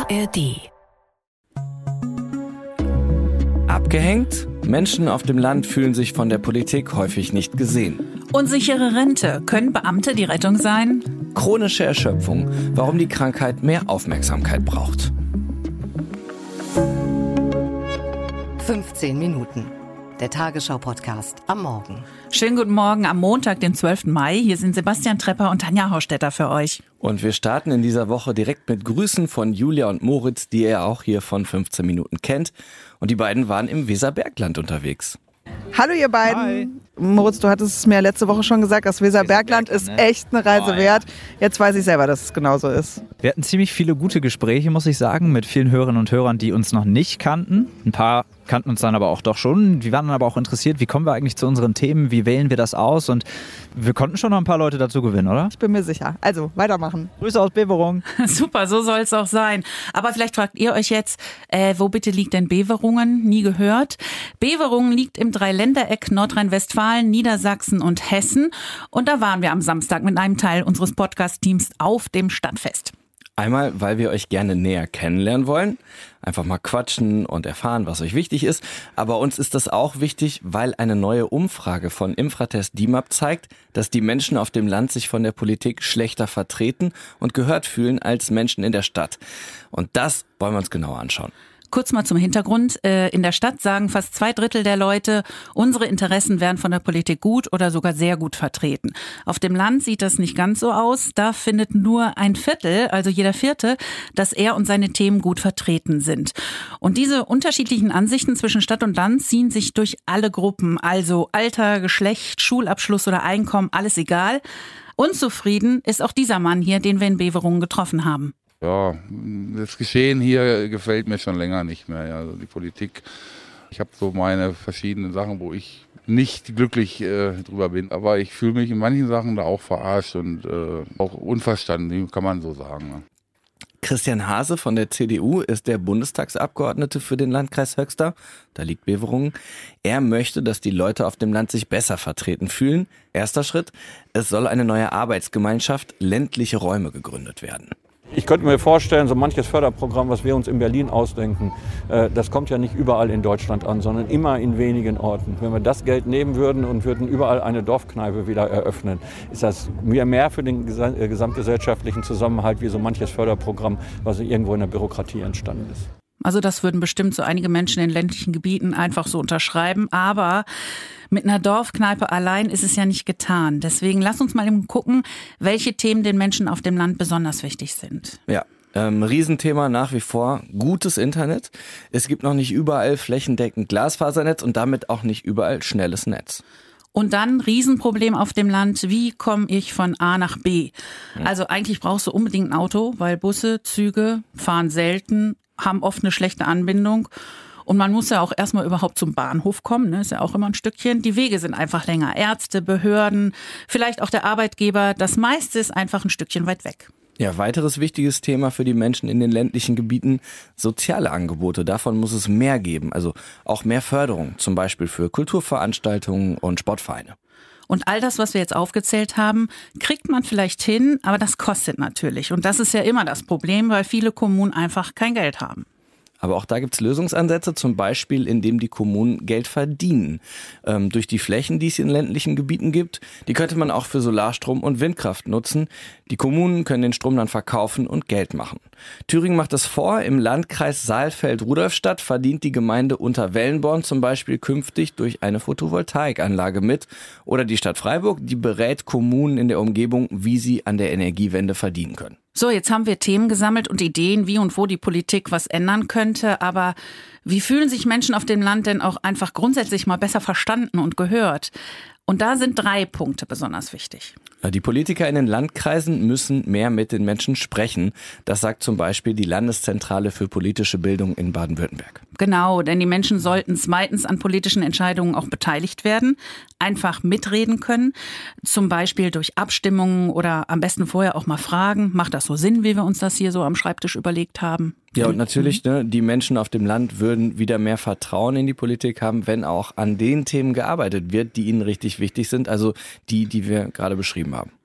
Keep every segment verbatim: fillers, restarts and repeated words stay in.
A R D. Abgehängt? Menschen auf dem Land fühlen sich von der Politik häufig nicht gesehen. Unsichere Rente. Können Beamte die Rettung sein? Chronische Erschöpfung. Warum die Krankheit mehr Aufmerksamkeit braucht. fünfzehn Minuten. Der Tagesschau-Podcast am Morgen. Schönen guten Morgen am Montag, den zwölften Mai. Hier sind Sebastian Trepper und Tanja Haustätter für euch. Und wir starten in dieser Woche direkt mit Grüßen von Julia und Moritz, die ihr auch hier von fünfzehn Minuten kennt. Und die beiden waren im Weserbergland unterwegs. Hallo ihr beiden. Hi. Moritz, du hattest es mir letzte Woche schon gesagt, das Weserbergland ist ne? echt eine Reise Oh, ja. wert. Jetzt weiß ich selber, dass es genauso ist. Wir hatten ziemlich viele gute Gespräche, muss ich sagen, mit vielen Hörerinnen und Hörern, die uns noch nicht kannten. Ein paar kannten uns dann aber auch doch schon. Die waren dann aber auch interessiert, wie kommen wir eigentlich zu unseren Themen, wie wählen wir das aus? Und wir konnten schon noch ein paar Leute dazu gewinnen, oder? Ich bin mir sicher. Also, weitermachen. Grüße aus Beverungen. Super, so soll es auch sein. Aber vielleicht fragt ihr euch jetzt, äh, wo bitte liegt denn Beverungen? Nie gehört. Beverungen liegt im Dreiländereck Nordrhein-Westfalen, Niedersachsen und Hessen. Und da waren wir am Samstag mit einem Teil unseres Podcast-Teams auf dem Stadtfest. Einmal, weil wir euch gerne näher kennenlernen wollen, einfach mal quatschen und erfahren, was euch wichtig ist. Aber uns ist das auch wichtig, weil eine neue Umfrage von Infratest D I M A P zeigt, dass die Menschen auf dem Land sich von der Politik schlechter vertreten und gehört fühlen als Menschen in der Stadt. Und das wollen wir uns genauer anschauen. Kurz mal zum Hintergrund. In der Stadt sagen fast zwei Drittel der Leute, unsere Interessen werden von der Politik gut oder sogar sehr gut vertreten. Auf dem Land sieht das nicht ganz so aus. Da findet nur ein Viertel, also jeder Vierte, dass er und seine Themen gut vertreten sind. Und diese unterschiedlichen Ansichten zwischen Stadt und Land ziehen sich durch alle Gruppen. Also Alter, Geschlecht, Schulabschluss oder Einkommen, alles egal. Unzufrieden ist auch dieser Mann hier, den wir in Beverungen getroffen haben. Ja, das Geschehen hier gefällt mir schon länger nicht mehr. Also die Politik, ich habe so meine verschiedenen Sachen, wo ich nicht glücklich äh, drüber bin. Aber ich fühle mich in manchen Sachen da auch verarscht und äh, auch unverstanden, kann man so sagen. Ne? Christian Hase von der C D U ist der Bundestagsabgeordnete für den Landkreis Höxter. Da liegt Beverungen. Er möchte, dass die Leute auf dem Land sich besser vertreten fühlen. Erster Schritt, es soll eine neue Arbeitsgemeinschaft ländliche Räume gegründet werden. Ich könnte mir vorstellen, so manches Förderprogramm, was wir uns in Berlin ausdenken, das kommt ja nicht überall in Deutschland an, sondern immer in wenigen Orten. Wenn wir das Geld nehmen würden und würden überall eine Dorfkneipe wieder eröffnen, ist das mehr für den gesamtgesellschaftlichen Zusammenhalt wie so manches Förderprogramm, was irgendwo in der Bürokratie entstanden ist. Also das würden bestimmt so einige Menschen in ländlichen Gebieten einfach so unterschreiben. Aber mit einer Dorfkneipe allein ist es ja nicht getan. Deswegen lass uns mal eben gucken, welche Themen den Menschen auf dem Land besonders wichtig sind. Ja, ähm, Riesenthema nach wie vor, gutes Internet. Es gibt noch nicht überall flächendeckend Glasfasernetz und damit auch nicht überall schnelles Netz. Und dann Riesenproblem auf dem Land, wie komme ich von A nach B? Also eigentlich brauchst du unbedingt ein Auto, weil Busse, Züge fahren selten, haben oft eine schlechte Anbindung. Und man muss ja auch erstmal überhaupt zum Bahnhof kommen, ne? Ist ja auch immer ein Stückchen. Die Wege sind einfach länger. Ärzte, Behörden, vielleicht auch der Arbeitgeber. Das meiste ist einfach ein Stückchen weit weg. Ja, weiteres wichtiges Thema für die Menschen in den ländlichen Gebieten, soziale Angebote. Davon muss es mehr geben, also auch mehr Förderung, zum Beispiel für Kulturveranstaltungen und Sportvereine. Und all das, was wir jetzt aufgezählt haben, kriegt man vielleicht hin, aber das kostet natürlich. Und das ist ja immer das Problem, weil viele Kommunen einfach kein Geld haben. Aber auch da gibt's Lösungsansätze, zum Beispiel indem die Kommunen Geld verdienen. Ähm, durch die Flächen, die es in ländlichen Gebieten gibt, die könnte man auch für Solarstrom und Windkraft nutzen. Die Kommunen können den Strom dann verkaufen und Geld machen. Thüringen macht das vor. Im Landkreis Saalfeld-Rudolstadt verdient die Gemeinde Unterwellenborn zum Beispiel künftig durch eine Photovoltaikanlage mit. Oder die Stadt Freiburg, die berät Kommunen in der Umgebung, wie sie an der Energiewende verdienen können. So, jetzt haben wir Themen gesammelt und Ideen, wie und wo die Politik was ändern könnte. Aber wie fühlen sich Menschen auf dem Land denn auch einfach grundsätzlich mal besser verstanden und gehört? Und da sind drei Punkte besonders wichtig. Die Politiker in den Landkreisen müssen mehr mit den Menschen sprechen. Das sagt zum Beispiel die Landeszentrale für politische Bildung in Baden-Württemberg. Genau, denn die Menschen sollten zweitens an politischen Entscheidungen auch beteiligt werden, einfach mitreden können, zum Beispiel durch Abstimmungen oder am besten vorher auch mal fragen, macht das so Sinn, wie wir uns das hier so am Schreibtisch überlegt haben? Ja, und natürlich, ne, die Menschen auf dem Land würden wieder mehr Vertrauen in die Politik haben, wenn auch an den Themen gearbeitet wird, die ihnen richtig wichtig sind, also die, die wir gerade beschrieben haben.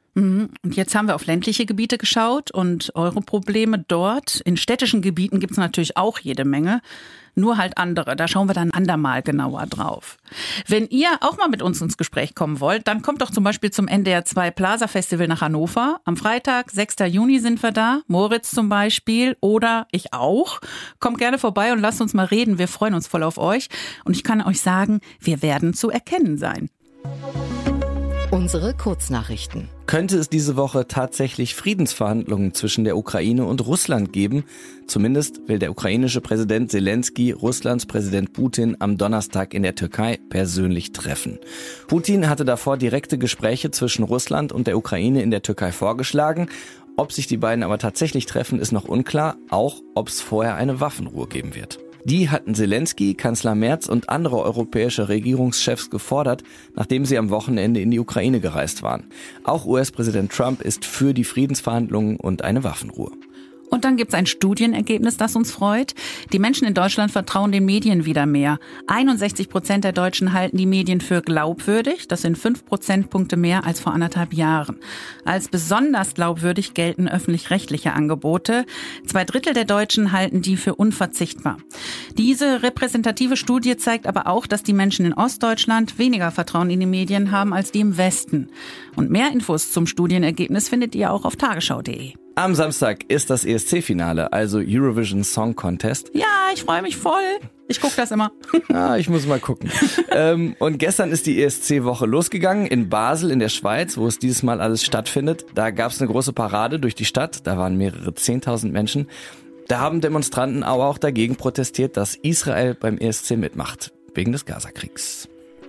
Und jetzt haben wir auf ländliche Gebiete geschaut und eure Probleme dort. In städtischen Gebieten gibt es natürlich auch jede Menge, nur halt andere. Da schauen wir dann andermal genauer drauf. Wenn ihr auch mal mit uns ins Gespräch kommen wollt, dann kommt doch zum Beispiel zum N D R zwei Plaza Festival nach Hannover. Am Freitag, sechster Juni sind wir da. Moritz zum Beispiel oder ich auch. Kommt gerne vorbei und lasst uns mal reden. Wir freuen uns voll auf euch. Und ich kann euch sagen, wir werden zu erkennen sein. Unsere Kurznachrichten. Könnte es diese Woche tatsächlich Friedensverhandlungen zwischen der Ukraine und Russland geben? Zumindest will der ukrainische Präsident Zelensky Russlands Präsident Putin am Donnerstag in der Türkei persönlich treffen. Putin hatte davor direkte Gespräche zwischen Russland und der Ukraine in der Türkei vorgeschlagen. Ob sich die beiden aber tatsächlich treffen, ist noch unklar, auch ob es vorher eine Waffenruhe geben wird. Die hatten Zelensky, Kanzler Merz und andere europäische Regierungschefs gefordert, nachdem sie am Wochenende in die Ukraine gereist waren. Auch U S-Präsident Trump ist für die Friedensverhandlungen und eine Waffenruhe. Und dann gibt es ein Studienergebnis, das uns freut. Die Menschen in Deutschland vertrauen den Medien wieder mehr. einundsechzig Prozent der Deutschen halten die Medien für glaubwürdig. Das sind fünf Prozentpunkte mehr als vor anderthalb Jahren. Als besonders glaubwürdig gelten öffentlich-rechtliche Angebote. Zwei Drittel der Deutschen halten die für unverzichtbar. Diese repräsentative Studie zeigt aber auch, dass die Menschen in Ostdeutschland weniger Vertrauen in die Medien haben als die im Westen. Und mehr Infos zum Studienergebnis findet ihr auch auf tagesschau punkt de. Am Samstag ist das E S C-Finale, also Eurovision Song Contest. Ja, ich freue mich voll. Ich gucke das immer. Ah, ich muss mal gucken. ähm, und gestern ist die E S C-Woche losgegangen in Basel in der Schweiz, wo es dieses Mal alles stattfindet. Da gab es eine große Parade durch die Stadt. Da waren mehrere zehntausend Menschen. Da haben Demonstranten aber auch dagegen protestiert, dass Israel beim E S C mitmacht, wegen des Gazakriegs.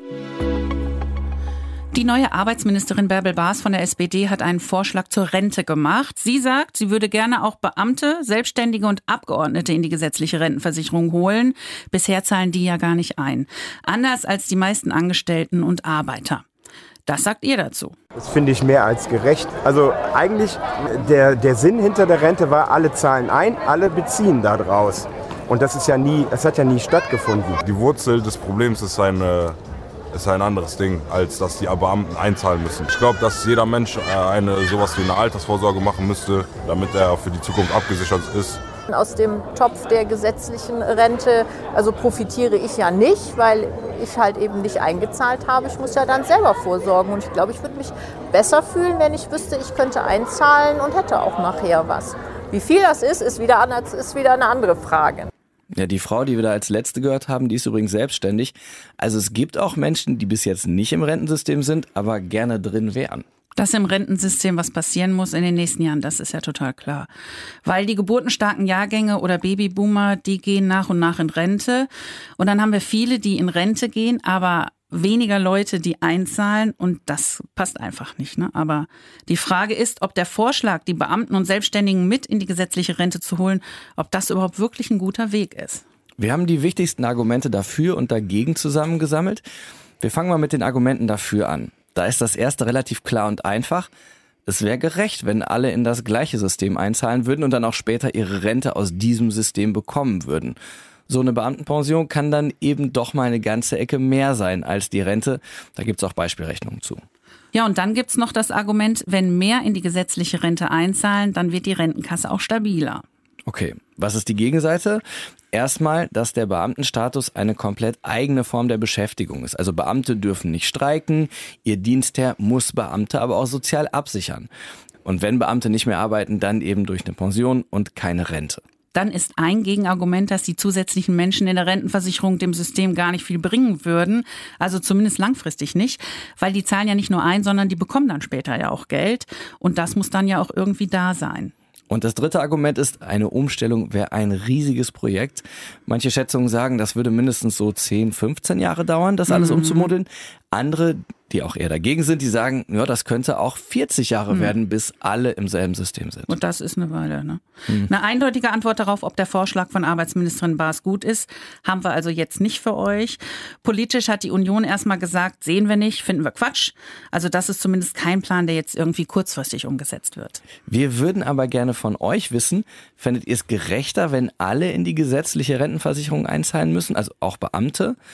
Die neue Arbeitsministerin Bärbel Baas von der S P D hat einen Vorschlag zur Rente gemacht. Sie sagt, sie würde gerne auch Beamte, Selbstständige und Abgeordnete in die gesetzliche Rentenversicherung holen. Bisher zahlen die ja gar nicht ein. Anders als die meisten Angestellten und Arbeiter. Das sagt ihr dazu. Das finde ich mehr als gerecht. Also eigentlich der, der Sinn hinter der Rente war, alle zahlen ein, alle beziehen da draus. Und das ist ja nie, das hat ja nie stattgefunden. Die Wurzel des Problems ist eine ist ein anderes Ding, als dass die Beamten einzahlen müssen. Ich glaube, dass jeder Mensch eine, sowas wie eine Altersvorsorge machen müsste, damit er für die Zukunft abgesichert ist. Aus dem Topf der gesetzlichen Rente, also profitiere ich ja nicht, weil ich halt eben nicht eingezahlt habe. Ich muss ja dann selber vorsorgen und ich glaube, ich würde mich besser fühlen, wenn ich wüsste, ich könnte einzahlen und hätte auch nachher was. Wie viel das ist, ist wieder, anders, ist wieder eine andere Frage. Ja, die Frau, die wir da als letzte gehört haben, die ist übrigens selbstständig. Also es gibt auch Menschen, die bis jetzt nicht im Rentensystem sind, aber gerne drin wären. Dass im Rentensystem was passieren muss in den nächsten Jahren, das ist ja total klar. Weil die geburtenstarken Jahrgänge oder Babyboomer, die gehen nach und nach in Rente. Und dann haben wir viele, die in Rente gehen, aber weniger Leute, die einzahlen, und das passt einfach nicht, ne? Aber die Frage ist, ob der Vorschlag, die Beamten und Selbstständigen mit in die gesetzliche Rente zu holen, ob das überhaupt wirklich ein guter Weg ist. Wir haben die wichtigsten Argumente dafür und dagegen zusammengesammelt. Wir fangen mal mit den Argumenten dafür an. Da ist das erste relativ klar und einfach. Es wäre gerecht, wenn alle in das gleiche System einzahlen würden und dann auch später ihre Rente aus diesem System bekommen würden. So eine Beamtenpension kann dann eben doch mal eine ganze Ecke mehr sein als die Rente. Da gibt's auch Beispielrechnungen zu. Ja, und dann gibt's noch das Argument, wenn mehr in die gesetzliche Rente einzahlen, dann wird die Rentenkasse auch stabiler. Okay, was ist die Gegenseite? Erstmal, dass der Beamtenstatus eine komplett eigene Form der Beschäftigung ist. Also Beamte dürfen nicht streiken, ihr Dienstherr muss Beamte aber auch sozial absichern. Und wenn Beamte nicht mehr arbeiten, dann eben durch eine Pension und keine Rente. Dann ist ein Gegenargument, dass die zusätzlichen Menschen in der Rentenversicherung dem System gar nicht viel bringen würden. Also zumindest langfristig nicht, weil die zahlen ja nicht nur ein, sondern die bekommen dann später ja auch Geld. Und das muss dann ja auch irgendwie da sein. Und das dritte Argument ist, eine Umstellung wäre ein riesiges Projekt. Manche Schätzungen sagen, das würde mindestens so zehn, fünfzehn Jahre dauern, das alles mhm. umzumodeln. Andere, die auch eher dagegen sind, die sagen, ja, das könnte auch vierzig Jahre mhm. werden, bis alle im selben System sind. Und das ist eine Weile, ne? Mhm. Eine eindeutige Antwort darauf, ob der Vorschlag von Arbeitsministerin Baas gut ist, haben wir also jetzt nicht für euch. Politisch hat die Union erstmal gesagt, sehen wir nicht, finden wir Quatsch. Also das ist zumindest kein Plan, der jetzt irgendwie kurzfristig umgesetzt wird. Wir würden aber gerne von euch wissen, fändet ihr es gerechter, wenn alle in die gesetzliche Rentenversicherung einzahlen müssen, also auch Beamte?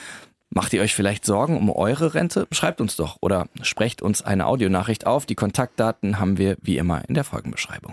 Macht ihr euch vielleicht Sorgen um eure Rente? Schreibt uns doch oder sprecht uns eine Audionachricht auf. Die Kontaktdaten haben wir wie immer in der Folgenbeschreibung.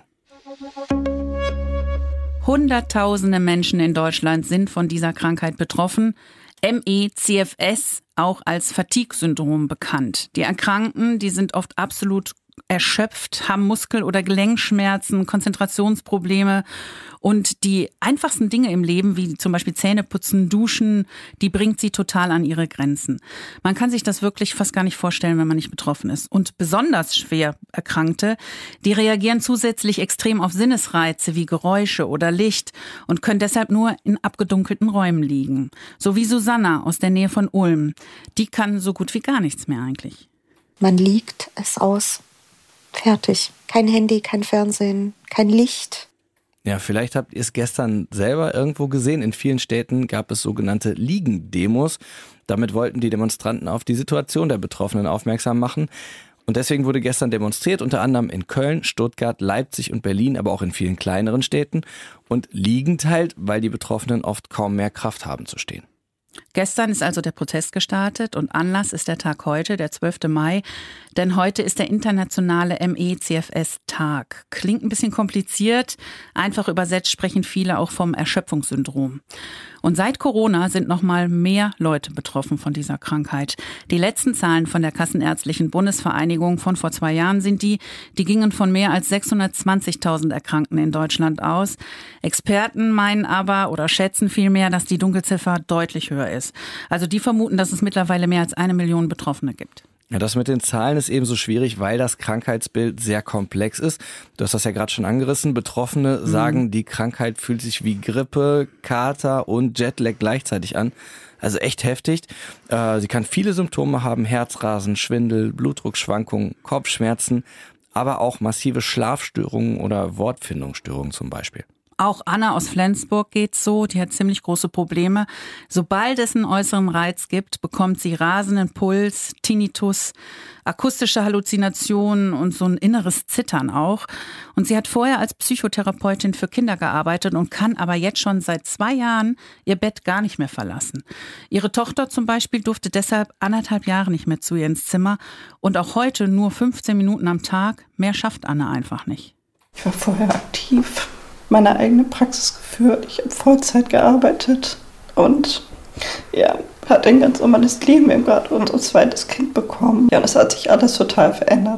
Hunderttausende Menschen in Deutschland sind von dieser Krankheit betroffen. M E C F S, auch als Fatigue-Syndrom bekannt. Die Erkrankten, die sind oft absolut erschöpft, haben Muskel- oder Gelenkschmerzen, Konzentrationsprobleme und die einfachsten Dinge im Leben, wie zum Beispiel Zähneputzen, Duschen, die bringt sie total an ihre Grenzen. Man kann sich das wirklich fast gar nicht vorstellen, wenn man nicht betroffen ist. Und besonders schwer Erkrankte, die reagieren zusätzlich extrem auf Sinnesreize wie Geräusche oder Licht und können deshalb nur in abgedunkelten Räumen liegen. So wie Susanna aus der Nähe von Ulm. Die kann so gut wie gar nichts mehr eigentlich. Man liegt es aus. Fertig. Kein Handy, kein Fernsehen, kein Licht. Ja, vielleicht habt ihr es gestern selber irgendwo gesehen. In vielen Städten gab es sogenannte Liegendemos. Damit wollten die Demonstranten auf die Situation der Betroffenen aufmerksam machen. Und deswegen wurde gestern demonstriert, unter anderem in Köln, Stuttgart, Leipzig und Berlin, aber auch in vielen kleineren Städten. Und liegend halt, weil die Betroffenen oft kaum mehr Kraft haben zu stehen. Gestern ist also der Protest gestartet und Anlass ist der Tag heute, der zwölfte Mai. Denn heute ist der internationale M E C F S-Tag. Klingt ein bisschen kompliziert. Einfach übersetzt sprechen viele auch vom Erschöpfungssyndrom. Und seit Corona sind noch mal mehr Leute betroffen von dieser Krankheit. Die letzten Zahlen von der Kassenärztlichen Bundesvereinigung von vor zwei Jahren sind die, die gingen von mehr als sechshundertzwanzigtausend Erkrankten in Deutschland aus. Experten meinen aber oder schätzen vielmehr, dass die Dunkelziffer deutlich höher ist. Also die vermuten, dass es mittlerweile mehr als eine Million Betroffene gibt. Ja, das mit den Zahlen ist ebenso schwierig, weil das Krankheitsbild sehr komplex ist. Du hast das ja gerade schon angerissen. Betroffene mhm. sagen, die Krankheit fühlt sich wie Grippe, Kater und Jetlag gleichzeitig an. Also echt heftig. Äh, sie kann viele Symptome haben, Herzrasen, Schwindel, Blutdruckschwankungen, Kopfschmerzen, aber auch massive Schlafstörungen oder Wortfindungsstörungen zum Beispiel. Auch Anna aus Flensburg geht's so, die hat ziemlich große Probleme. Sobald es einen äußeren Reiz gibt, bekommt sie rasenden Puls, Tinnitus, akustische Halluzinationen und so ein inneres Zittern auch. Und sie hat vorher als Psychotherapeutin für Kinder gearbeitet und kann aber jetzt schon seit zwei Jahren ihr Bett gar nicht mehr verlassen. Ihre Tochter zum Beispiel durfte deshalb anderthalb Jahre nicht mehr zu ihr ins Zimmer und auch heute nur fünfzehn Minuten am Tag. Mehr schafft Anna einfach nicht. Ich war vorher aktiv. Meine eigene Praxis geführt. Ich habe Vollzeit gearbeitet und ja, hatte ein ganz normales Leben. Wir haben gerade unser zweites Kind bekommen. Ja, und es hat sich alles total verändert.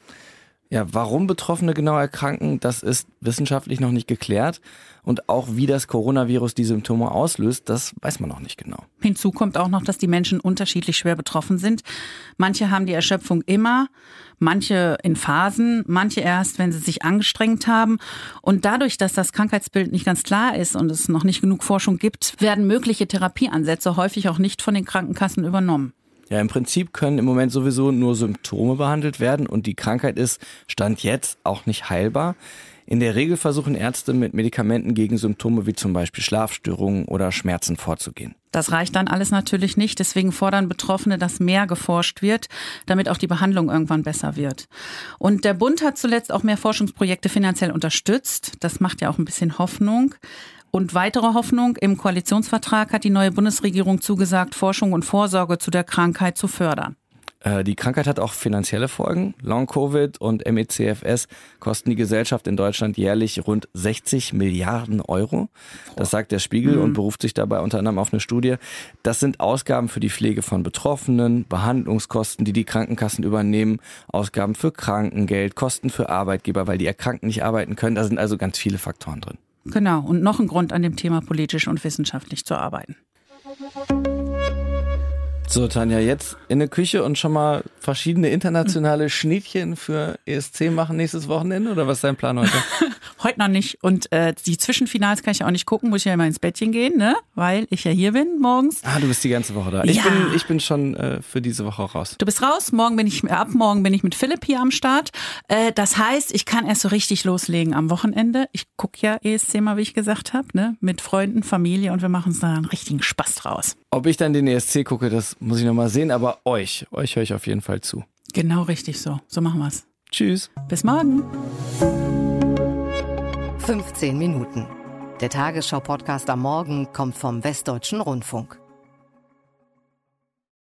Ja, warum Betroffene genau erkranken, das ist wissenschaftlich noch nicht geklärt. Und auch wie das Coronavirus die Symptome auslöst, das weiß man noch nicht genau. Hinzu kommt auch noch, dass die Menschen unterschiedlich schwer betroffen sind. Manche haben die Erschöpfung immer, manche in Phasen, manche erst, wenn sie sich angestrengt haben. Und dadurch, dass das Krankheitsbild nicht ganz klar ist und es noch nicht genug Forschung gibt, werden mögliche Therapieansätze häufig auch nicht von den Krankenkassen übernommen. Ja, im Prinzip können im Moment sowieso nur Symptome behandelt werden und die Krankheit ist, Stand jetzt, auch nicht heilbar. In der Regel versuchen Ärzte mit Medikamenten gegen Symptome wie zum Beispiel Schlafstörungen oder Schmerzen vorzugehen. Das reicht dann alles natürlich nicht. Deswegen fordern Betroffene, dass mehr geforscht wird, damit auch die Behandlung irgendwann besser wird. Und der Bund hat zuletzt auch mehr Forschungsprojekte finanziell unterstützt. Das macht ja auch ein bisschen Hoffnung. Und weitere Hoffnung, im Koalitionsvertrag hat die neue Bundesregierung zugesagt, Forschung und Vorsorge zu der Krankheit zu fördern. Die Krankheit hat auch finanzielle Folgen. Long-Covid und M E C F S kosten die Gesellschaft in Deutschland jährlich rund sechzig Milliarden Euro. Das sagt der Spiegel mhm. und beruft sich dabei unter anderem auf eine Studie. Das sind Ausgaben für die Pflege von Betroffenen, Behandlungskosten, die die Krankenkassen übernehmen, Ausgaben für Krankengeld, Kosten für Arbeitgeber, weil die Erkrankten nicht arbeiten können. Da sind also ganz viele Faktoren drin. Genau, und noch ein Grund, an dem Thema politisch und wissenschaftlich zu arbeiten. So, Tanja, jetzt in der Küche und schon mal verschiedene internationale Schnittchen für E S C machen nächstes Wochenende? Oder was ist dein Plan heute? Heute noch nicht. Und äh, die Zwischenfinals kann ich auch nicht gucken, muss ich ja immer ins Bettchen gehen, ne? Weil ich ja hier bin morgens. Ah, du bist die ganze Woche da. Ich, ja. bin, ich bin schon äh, für diese Woche auch raus. Du bist raus, morgen bin ich, ab morgen bin ich mit Philipp hier am Start. Äh, das heißt, ich kann erst so richtig loslegen am Wochenende. Ich gucke ja E S C mal, wie ich gesagt habe, ne? Mit Freunden, Familie und wir machen uns da einen richtigen Spaß draus. Ob ich dann den E S C gucke, das muss ich noch mal sehen, aber euch, euch höre ich auf jeden Fall zu. Genau richtig so. So machen wir's. Tschüss. Bis morgen. fünfzehn Minuten. Der Tagesschau-Podcast am Morgen kommt vom Westdeutschen Rundfunk.